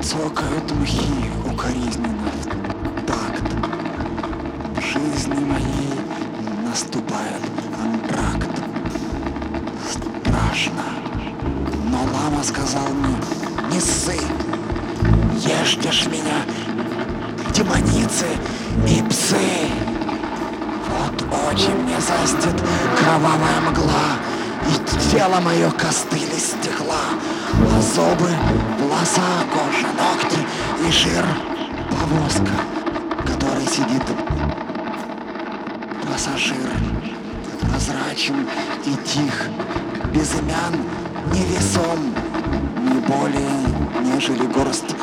Цокают мхи укоризненно в такт. В жизни моей наступает антракт. Страшно. Но лама сказал мне: не ссы, ешьте ж меня, демоницы и псы. Вот очи мне застит кровавая мгла, и тело мое костыли стекла, а зубы, волоса, кожа, ногти и жир повозка, в которой сидит пассажир. Прозрачен и тих, безымян, невесом, не более, нежели горсть